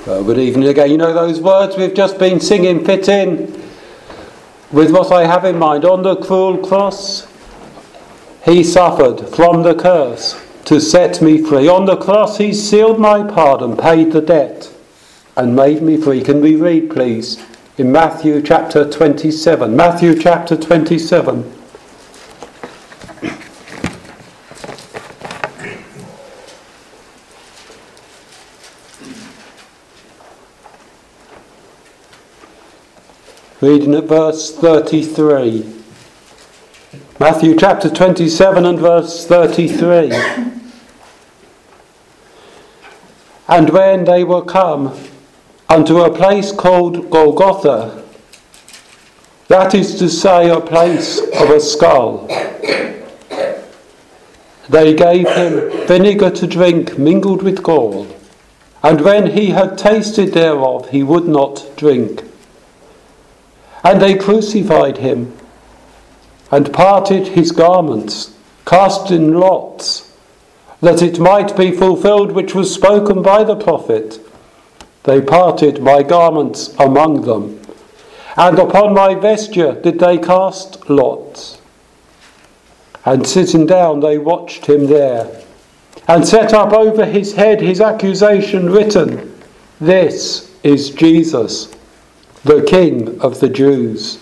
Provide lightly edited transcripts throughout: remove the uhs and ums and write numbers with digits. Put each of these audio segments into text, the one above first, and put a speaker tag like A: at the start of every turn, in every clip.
A: Well, good evening again. You know those words we've just been singing fit in with what I have in mind. On the cruel cross, he suffered from the curse to set me free. On the cross, he sealed my pardon, paid the debt, and made me free. Can we read, please, in Matthew chapter 27? Matthew chapter 27. Reading at verse 33. Matthew chapter 27 and verse 33. And when they were come unto a place called Golgotha, that is to say, a place of a skull, they gave him vinegar to drink mingled with gall. And when he had tasted thereof, he would not drink. And they crucified him, and parted his garments, cast in lots, that it might be fulfilled which was spoken by the prophet. They parted my garments among them, and upon my vesture did they cast lots. And sitting down they watched him there, and set up over his head his accusation written, This is Jesus, the King of the Jews.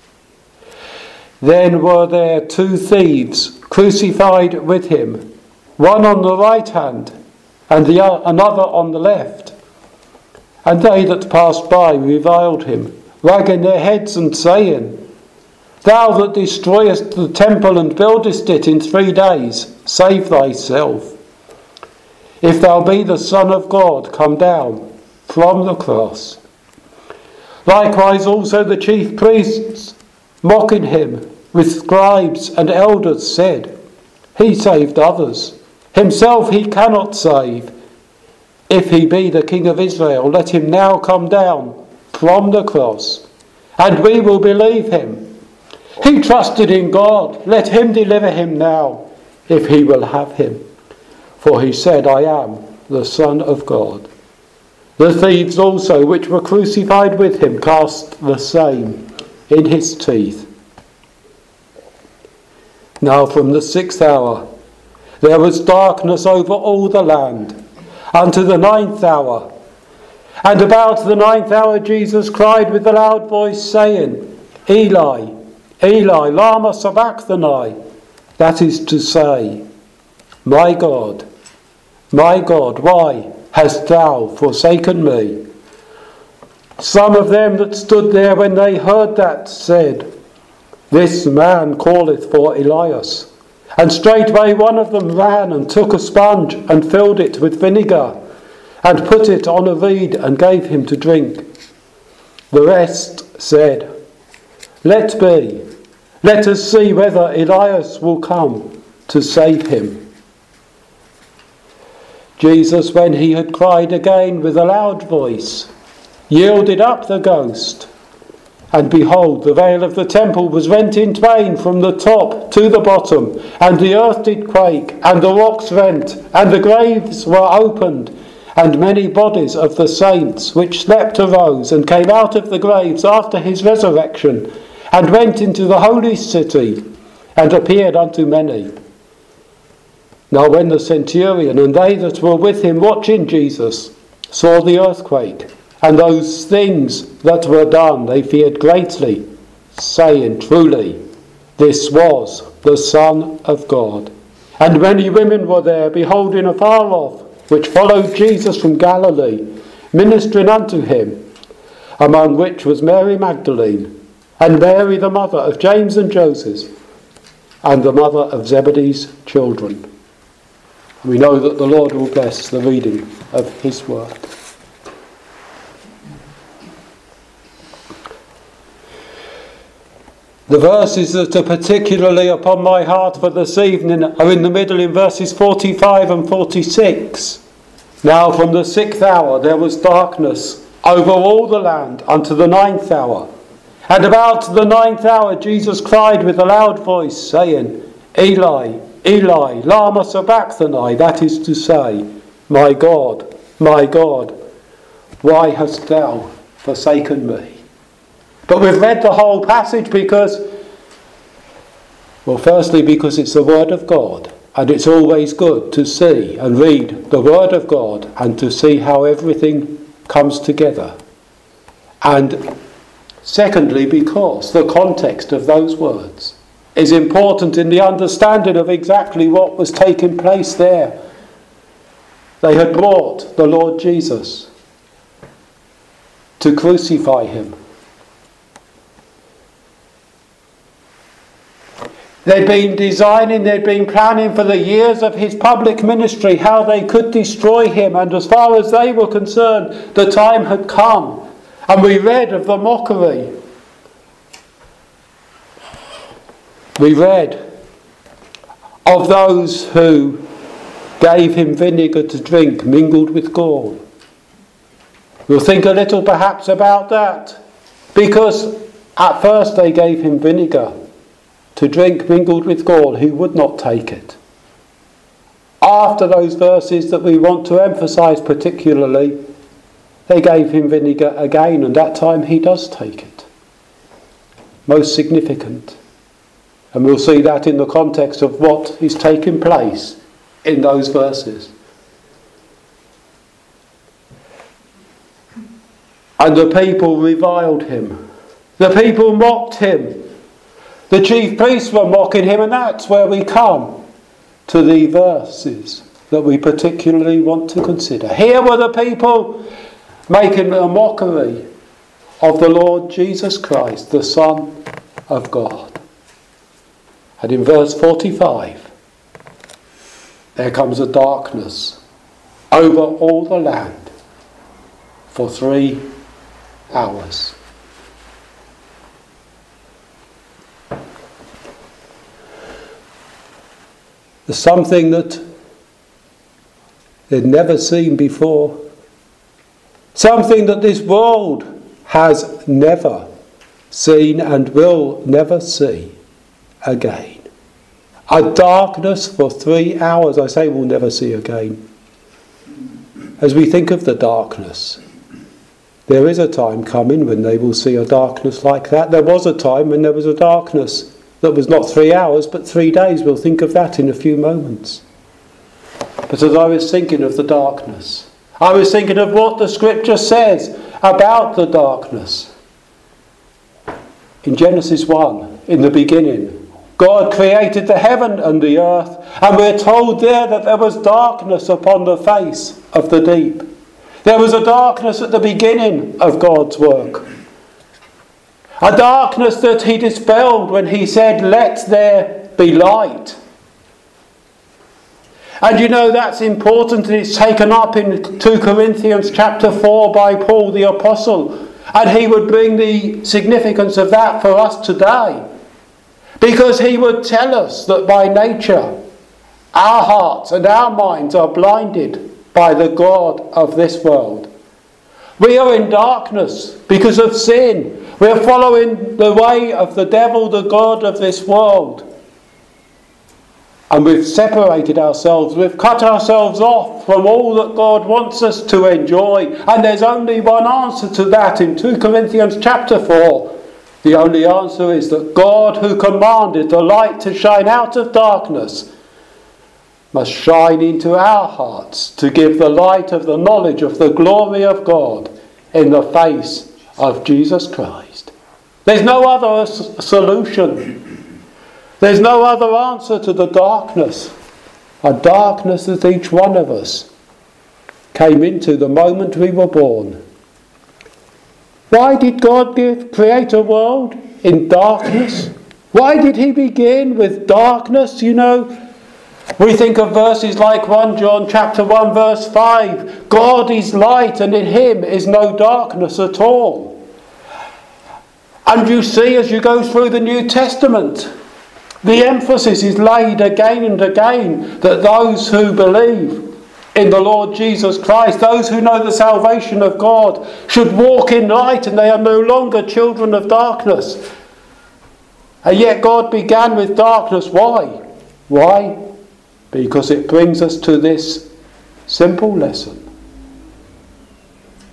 A: Then were there two thieves crucified with him, one on the right hand, and another on the left. And they that passed by reviled him, wagging their heads and saying, Thou that destroyest the temple and buildest it in 3 days, save thyself. If thou be the Son of God, come down from the cross. Likewise also the chief priests, mocking him with scribes and elders, said, He saved others, himself he cannot save. If he be the King of Israel, let him now come down from the cross, and we will believe him. He trusted in God, let him deliver him now, if he will have him. For he said, I am the Son of God. The thieves also, which were crucified with him, cast the same in his teeth. Now from the 6th hour there was darkness over all the land, unto the 9th hour. And about the 9th hour Jesus cried with a loud voice, saying, Eli, Eli, lama sabachthani, that is to say, My God, why hast thou forsaken me? Some of them that stood there when they heard that said, This man calleth for Elias. And straightway one of them ran and took a sponge and filled it with vinegar and put it on a reed and gave him to drink. The rest said, Let be, let us see whether Elias will come to save him. Jesus, when he had cried again with a loud voice, yielded up the ghost. And behold, the veil of the temple was rent in twain from the top to the bottom, and the earth did quake, and the rocks rent, and the graves were opened, and many bodies of the saints which slept arose, and came out of the graves after his resurrection, and went into the holy city, and appeared unto many. Now when the centurion and they that were with him watching Jesus saw the earthquake, and those things that were done, they feared greatly, saying, Truly, this was the Son of God. And many women were there, beholding afar off, which followed Jesus from Galilee, ministering unto him, among which was Mary Magdalene, and Mary the mother of James and Joseph, and the mother of Zebedee's children. We know that the Lord will bless the reading of his word. The verses that are particularly upon my heart for this evening are in the middle in verses 45 and 46. Now from the 6th hour there was darkness over all the land unto the 9th hour. And about the 9th hour Jesus cried with a loud voice, saying, Eli, Eli, lama sabachthani, that is to say, My God, why hast thou forsaken me? But we've read the whole passage because, well, firstly because it's the Word of God, and it's always good to see and read the Word of God and to see how everything comes together. And secondly, because the context of those words is important in the understanding of exactly what was taking place there. They had brought the Lord Jesus to crucify him. They'd been they'd been planning for the years of his public ministry how they could destroy him, and as far as they were concerned, the time had come. And we read of the mockery. We read of those who gave him vinegar to drink mingled with gall. We'll think a little perhaps about that, because at first they gave him vinegar to drink mingled with gall. He would not take it. After those verses that we want to emphasise particularly, they gave him vinegar again, and that time he does take it. Most significant. And we'll see that in the context of what is taking place in those verses. And the people reviled him. The people mocked him. The chief priests were mocking him, and that's where we come to the verses that we particularly want to consider. Here were the people making a mockery of the Lord Jesus Christ, the Son of God. And in verse 45, there comes a darkness over all the land for 3 hours. There's something that they'd never seen before. Something that this world has never seen and will never see again. A darkness for 3 hours, I say we'll never see again. As we think of the darkness, there is a time coming when they will see a darkness like that. There was a time when there was a darkness that was not 3 hours but 3 days. We'll think of that in a few moments. But as I was thinking of the darkness, I was thinking of what the scripture says about the darkness. In Genesis 1, in the beginning, God created the heaven and the earth, and we're told there that there was darkness upon the face of the deep. There was a darkness at the beginning of God's work. A darkness that he dispelled when he said, "Let there be light." And you know that's important, and it's taken up in 2 Corinthians chapter 4 by Paul the Apostle. And he would bring the significance of that for us today. Because he would tell us that by nature, our hearts and our minds are blinded by the God of this world. We are in darkness because of sin. We are following the way of the devil, the God of this world. And we've separated ourselves, we've cut ourselves off from all that God wants us to enjoy. And there's only one answer to that in 2 Corinthians chapter 4. The only answer is that God, who commanded the light to shine out of darkness, must shine into our hearts to give the light of the knowledge of the glory of God in the face of Jesus Christ. There's no other solution. There's no other answer to the darkness. A darkness that each one of us came into the moment we were born. Why did God create a world in darkness? Why did he begin with darkness? You know, we think of verses like 1 John chapter 1 verse 5. God is light, and in him is no darkness at all. And you see as you go through the New Testament, the emphasis is laid again and again that those who believe in the Lord Jesus Christ, those who know the salvation of God, should walk in light, and they are no longer children of darkness. And yet God began with darkness. Why? Why? Because it brings us to this simple lesson.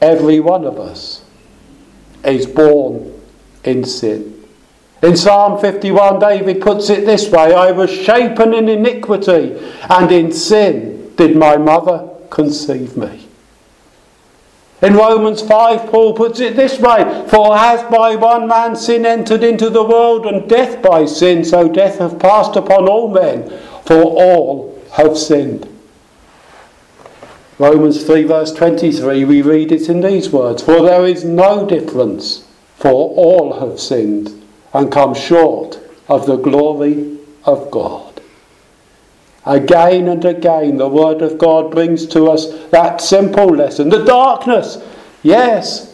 A: every one of us is born in sin. In Psalm 51, David puts it this way: I was shapen in iniquity, and in sin did my mother conceive me. In Romans 5, Paul puts it this way: for as by one man sin entered into the world, and death by sin, so death hath passed upon all men, for all have sinned. Romans 3 verse 23, we read it in these words: for there is no difference, for all have sinned and come short of the glory of God. Again and again the Word of God brings to us that simple lesson. The darkness, yes,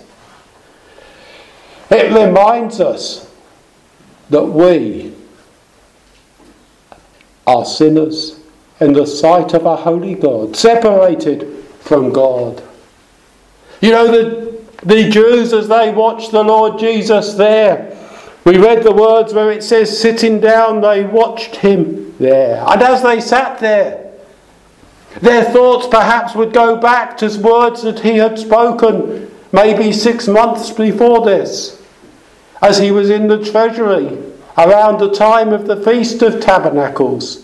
A: it reminds us that we are sinners in the sight of a holy God, separated from God. You know, the Jews, as they watched the Lord Jesus there, we read the words where it says, sitting down, they watched him there. And as they sat there, their thoughts perhaps would go back to words that he had spoken maybe 6 months before this, as he was in the treasury around the time of the Feast of Tabernacles.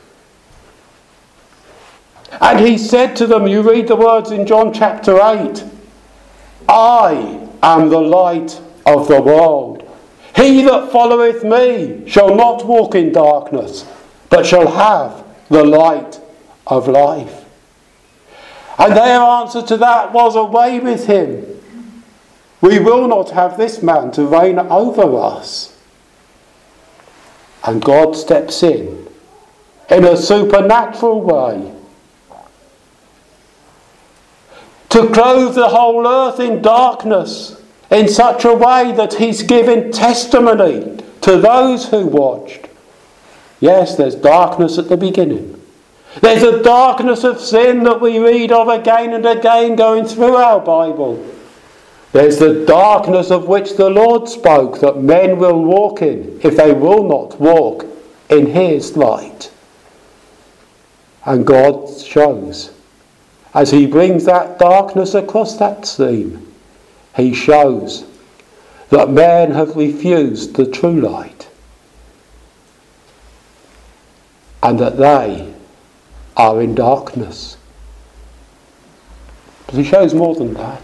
A: And he said to them, you read the words in John chapter 8, I am the light of the world. He that followeth me shall not walk in darkness, but shall have the light of life. And their answer to that was, away with him. We will not have this man to reign over us. And God steps in a supernatural way to clothe the whole earth in darkness, in such a way that he's given testimony to those who watched. Yes, there's darkness at the beginning. There's a darkness of sin that we read of again and again going through our Bible. There's the darkness of which the Lord spoke that men will walk in if they will not walk in his light. And God shows, as he brings that darkness across that scene, he shows that men have refused the true light and that they are in darkness. But he shows more than that.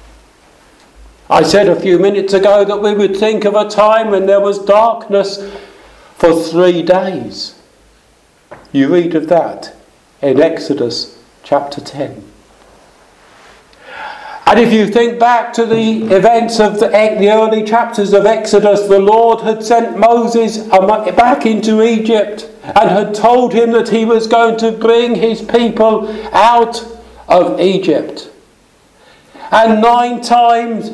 A: I said a few minutes ago that we would think of a time when there was darkness for 3 days. You read of that in Exodus chapter 10. And if you think back to the events of the early chapters of Exodus, the Lord had sent Moses back into Egypt and had told him that he was going to bring his people out of Egypt. And 9 times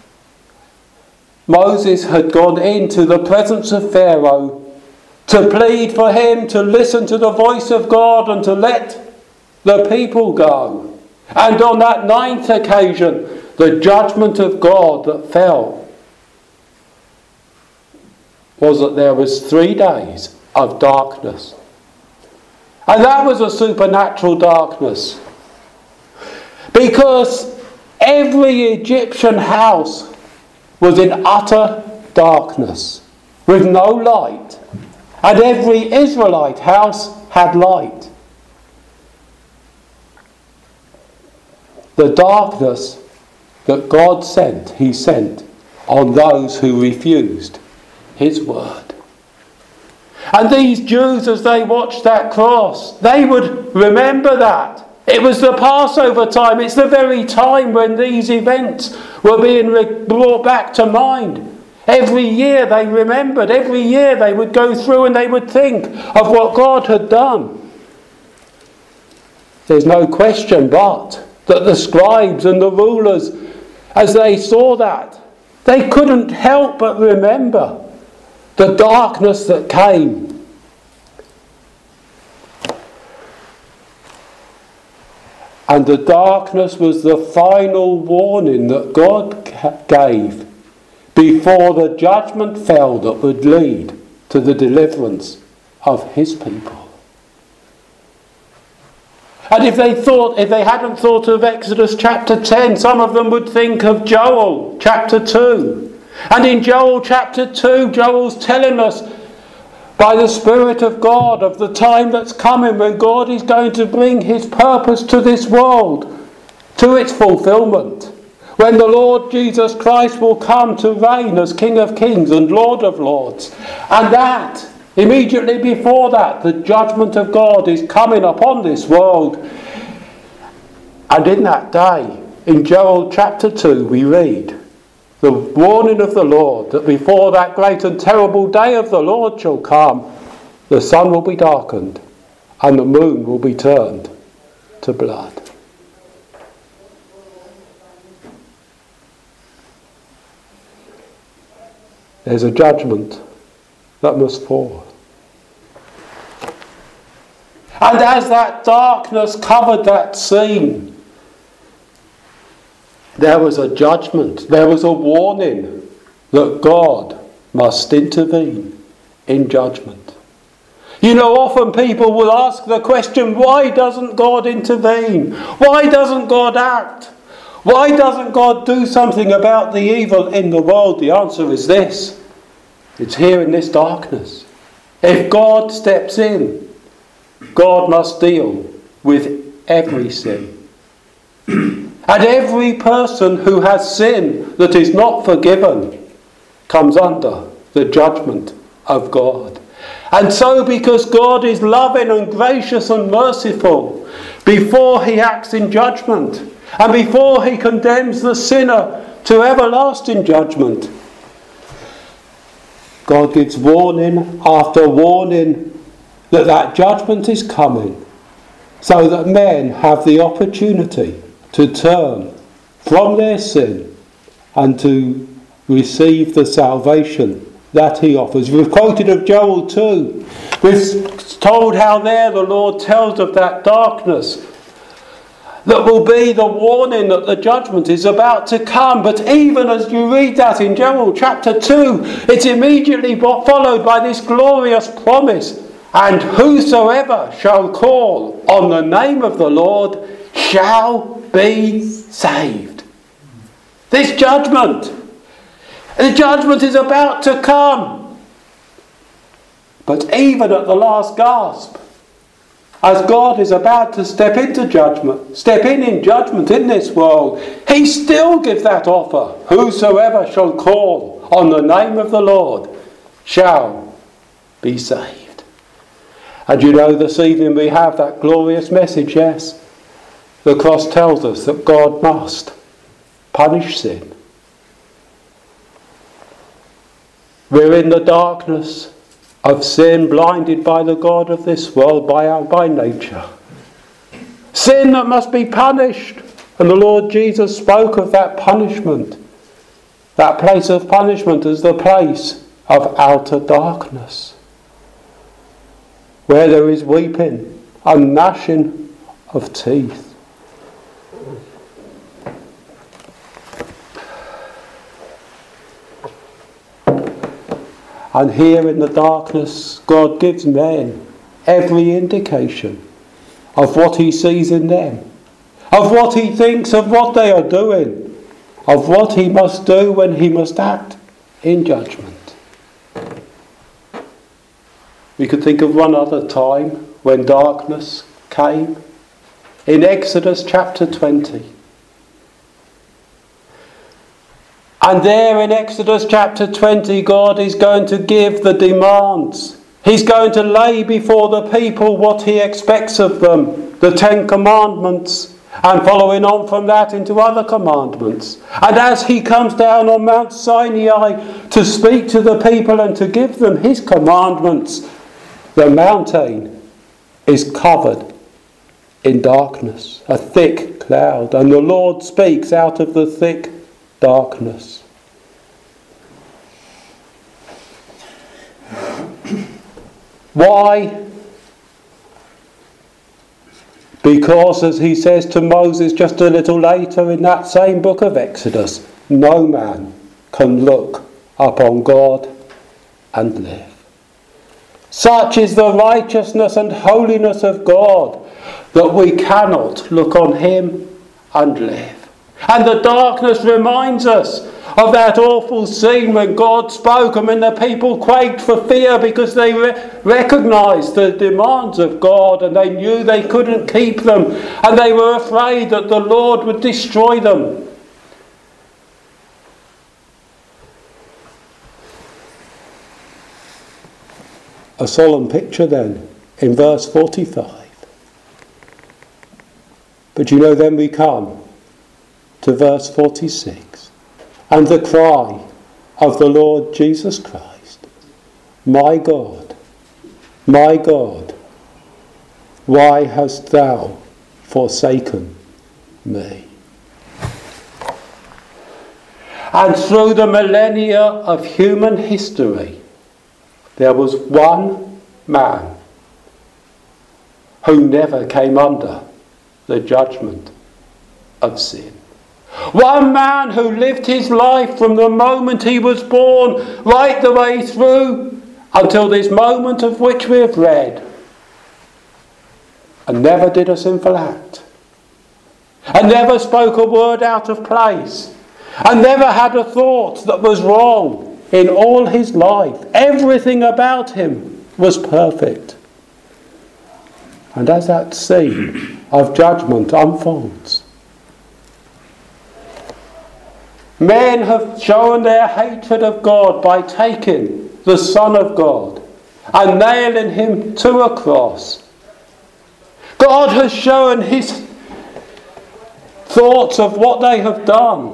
A: Moses had gone into the presence of Pharaoh to plead for him to listen to the voice of God and to let the people go. And on that 9th occasion, the judgment of God that fell was that there was 3 days of darkness. And that was a supernatural darkness. Because every Egyptian house was in utter darkness, with no light. And every Israelite house had light. The darkness that God sent, he sent on those who refused his word. And these Jews, as they watched that cross, they would remember that. It was the Passover time. It's the very time when these events were being brought back to mind. Every year they remembered. Every year they would go through and they would think of what God had done. There's no question but that the scribes and the rulers, as they saw that, they couldn't help but remember the darkness that came. And the darkness was the final warning that God gave before the judgment fell that would lead to the deliverance of his people. And if they hadn't thought of Exodus chapter 10, some of them would think of Joel chapter 2. And in Joel chapter 2, Joel's telling us by the Spirit of God of the time that's coming when God is going to bring his purpose to this world, to its fulfillment. When the Lord Jesus Christ will come to reign as King of Kings and Lord of Lords. And that, immediately before that, the judgment of God is coming upon this world. And in that day, in Joel chapter 2, we read the warning of the Lord that before that great and terrible day of the Lord shall come, the sun will be darkened and the moon will be turned to blood. There's a judgment that must fall. And as that darkness covered that scene, there was a judgment, there was a warning that God must intervene in judgment. You know, often people will ask the question, why doesn't God intervene? Why doesn't God act? Why doesn't God do something about the evil in the world? The answer is this. It's here in this darkness. If God steps in, God must deal with every sin. And every person who has sin that is not forgiven comes under the judgment of God. And so, because God is loving and gracious and merciful, before he acts in judgment and before he condemns the sinner to everlasting judgment, God gives warning after warning that judgment is coming, so that men have the opportunity to turn from their sin and to receive the salvation that he offers. We've quoted of Joel 2. We've told how there the Lord tells of that darkness that will be the warning that the judgment is about to come. But even as you read that in Joel chapter 2, it's immediately followed by this glorious promise. And whosoever shall call on the name of the Lord shall be saved. This judgment, the judgment is about to come. But even at the last gasp, as God is about to step in judgment in this world, he still gives that offer. Whosoever shall call on the name of the Lord shall be saved. And you know, this evening we have that glorious message, yes. The cross tells us that God must punish sin. We're in the darkness of sin, blinded by the God of this world, by nature. Sin that must be punished. And the Lord Jesus spoke of that punishment, that place of punishment, as the place of outer darkness, where there is weeping and gnashing of teeth. And here in the darkness, God gives men every indication of what he sees in them, of what he thinks of what they are doing, of what he must do when he must act in judgment. We could think of one other time when darkness came. In Exodus chapter 20. And there in Exodus chapter 20, God is going to give the demands. He's going to lay before the people what he expects of them, the 10 commandments, and following on from that into other commandments. And as he comes down on Mount Sinai to speak to the people and to give them his commandments, the mountain is covered in darkness, a thick cloud, and the Lord speaks out of the thick darkness. Why? Because, as he says to Moses just a little later in that same book of Exodus, no man can look upon God and live. Such is the righteousness and holiness of God, that we cannot look on him and live. And the darkness reminds us of that awful scene when God spoke and when the people quaked for fear because they recognised the demands of God and they knew they couldn't keep them and they were afraid that the Lord would destroy them. A solemn picture then in verse 45. But then we come to verse 46. And the cry of the Lord Jesus Christ, my God, why hast thou forsaken me? And through the millennia of human history, there was one man who never came under the judgment of sin. One man who lived his life from the moment he was born right the way through until this moment of which we have read, and never did a sinful act, and never spoke a word out of place, and never had a thought that was wrong in all his life. Everything about him was perfect. And as that scene of judgment unfolds, men have shown their hatred of God by taking the Son of God and nailing him to a cross. God has shown his thoughts of what they have done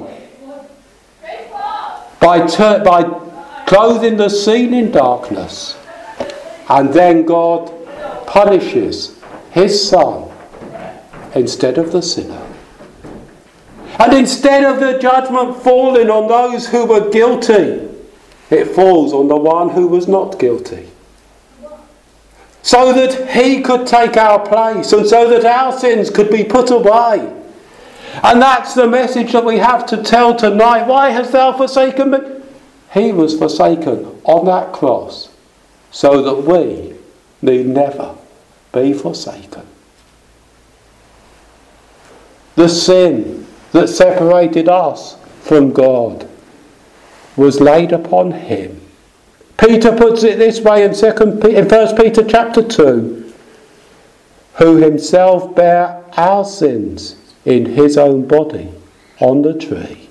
A: by clothing the scene in darkness. And then God punishes his Son instead of the sinner. And instead of the judgment falling on those who were guilty, it falls on the one who was not guilty. So that he could take our place and so that our sins could be put away. And that's the message that we have to tell tonight. Why hast thou forsaken me? He was forsaken on that cross so that we need never be forsaken. The sin that separated us from God was laid upon him. Peter puts it this way in 1 Peter chapter 2, who himself bare our sins in his own body on the tree.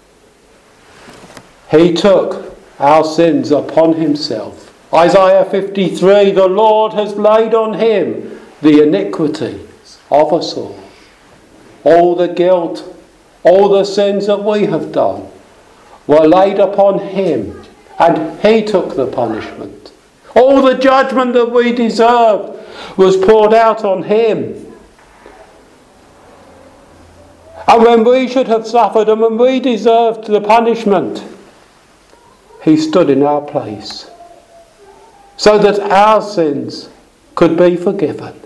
A: He took our sins upon himself. Isaiah 53, the Lord has laid on him the iniquities of us all. All the guilt, all the sins that we have done were laid upon him, and he took the punishment. All the judgment that we deserved was poured out on him. And when we should have suffered and when we deserved the punishment, he stood in our place so that our sins could be forgiven.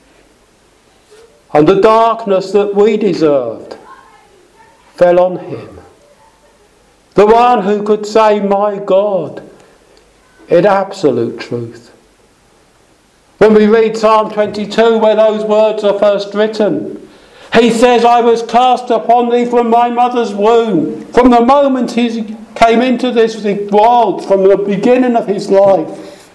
A: And the darkness that we deserved fell on him. The one who could say, my God, in absolute truth. When we read Psalm 22, where those words are first written, he says, I was cast upon thee from my mother's womb. From the moment he came into this world, from the beginning of his life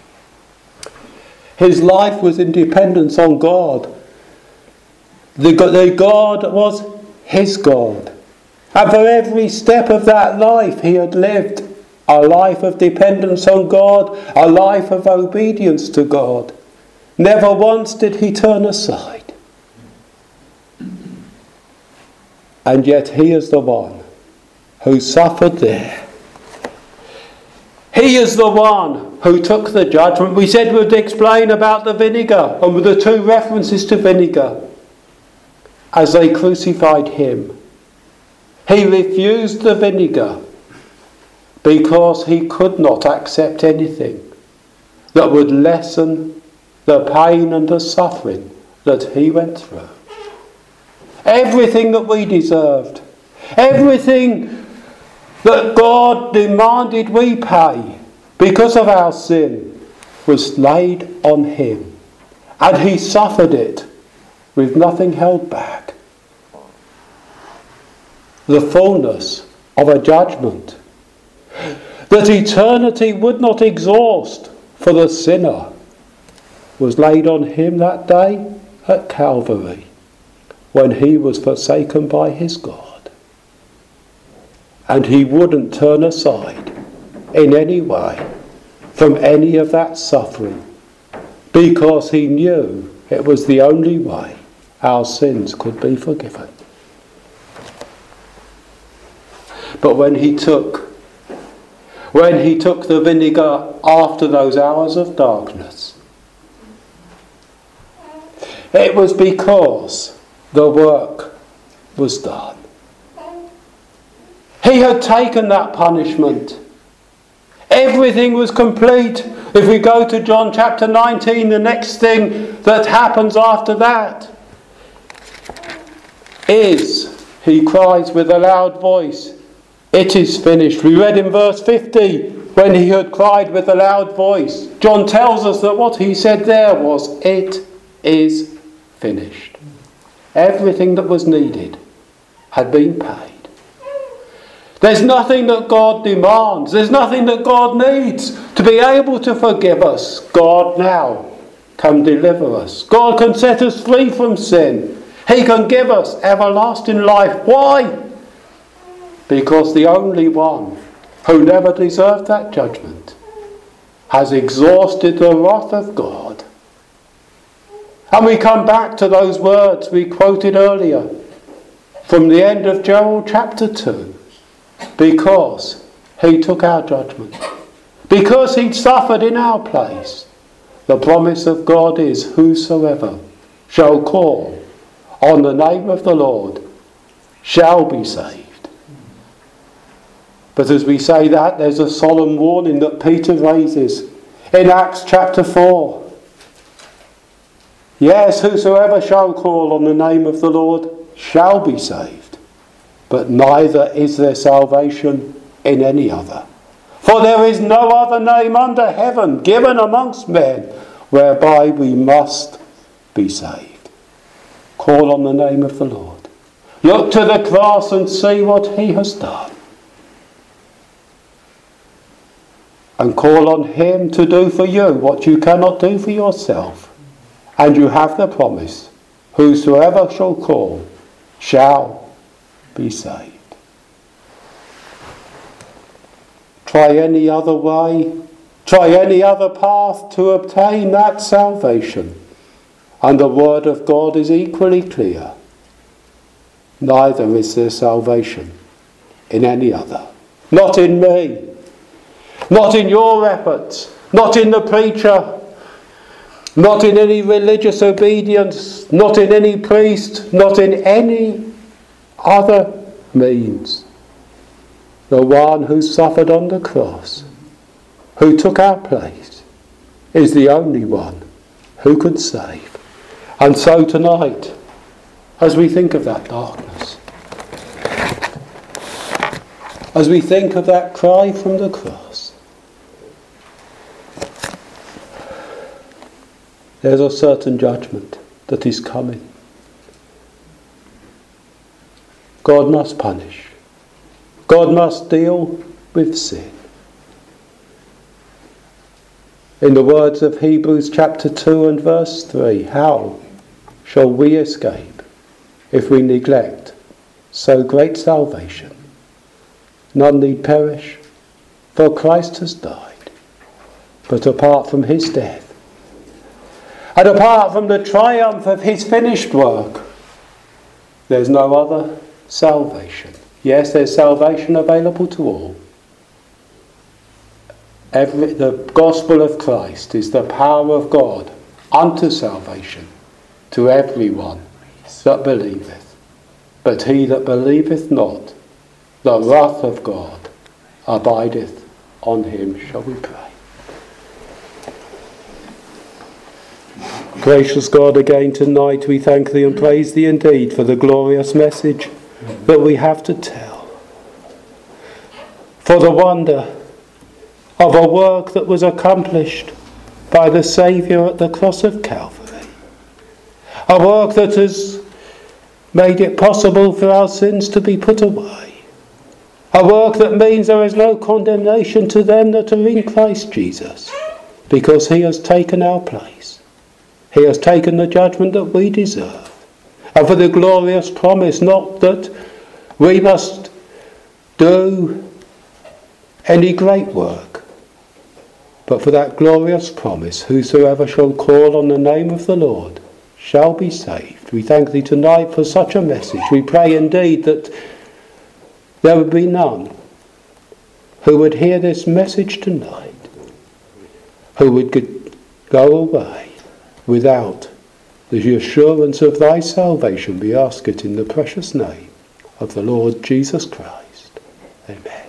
A: was in dependence on God. The God was his God. And for every step of that life he had lived a life of dependence on God, a life of obedience to God. Never once did he turn aside. And yet he is the one who suffered there. He is the one who took the judgment. We said we'd explain about the vinegar and with the two references to vinegar. As they crucified him, he refused the vinegar because he could not accept anything that would lessen the pain and the suffering that he went through. Everything that we deserved, everything that God demanded we pay because of our sin was laid on him. And he suffered it with nothing held back. The fullness of a judgment that eternity would not exhaust for the sinner was laid on him that day at Calvary when he was forsaken by his God. And he wouldn't turn aside in any way from any of that suffering because he knew it was the only way our sins could be forgiven. But when he took the vinegar after those hours of darkness, it was because the work was done. He had taken that punishment. Everything was complete. If we go to John chapter 19, the next thing that happens after that is he cries with a loud voice, "It is finished." We read in verse 50, when he had cried with a loud voice, John tells us that what he said there was, "It is finished." Everything that was needed had been paid. There's nothing that God demands. There's nothing that God needs to be able to forgive us. God now can deliver us. God can set us free from sin. He can give us everlasting life. Why? Because the only one who never deserved that judgment has exhausted the wrath of God. And we come back to those words we quoted earlier from the end of Joel chapter 2. Because he took our judgment. Because he suffered in our place. The promise of God is, whosoever shall call on the name of the Lord shall be saved. But as we say that, there's a solemn warning that Peter raises in Acts chapter 4. Yes, whosoever shall call on the name of the Lord shall be saved. But neither is there salvation in any other. For there is no other name under heaven given amongst men whereby we must be saved. Call on the name of the Lord. Look to the cross and see what he has done. And call on him to do for you what you cannot do for yourself. And you have the promise, whosoever shall call shall be saved. Try any other way, try any other path to obtain that salvation, and the word of God is equally clear. Neither is there salvation in any other. Not in me, not in your efforts, not in the preacher, not in any religious obedience, not in any priest, not in any other means. The one who suffered on the cross, who took our place, is the only one who could save. And so tonight, as we think of that darkness, as we think of that cry from the cross, there's a certain judgment that is coming. God must punish. God must deal with sin. In the words of Hebrews chapter 2 and verse 3, how shall we escape if we neglect so great salvation? None need perish, for Christ has died. But apart from his death, and apart from the triumph of his finished work, there's no other salvation. Yes, there's salvation available to all. The gospel of Christ is the power of God unto salvation to everyone that believeth. But he that believeth not, the wrath of God abideth on him. Shall we pray? Gracious God, again tonight we thank thee and praise thee indeed for the glorious message that we have to tell. For the wonder of a work that was accomplished by the Saviour at the cross of Calvary. A work that has made it possible for our sins to be put away. A work that means there is no condemnation to them that are in Christ Jesus, because he has taken our place. He has taken the judgment that we deserve. And for the glorious promise, not that we must do any great work, but for that glorious promise, whosoever shall call on the name of the Lord shall be saved. We thank thee tonight for such a message. We pray indeed that there would be none who would hear this message tonight, who would go away without the assurance of thy salvation. We ask it in the precious name of the Lord Jesus Christ. Amen.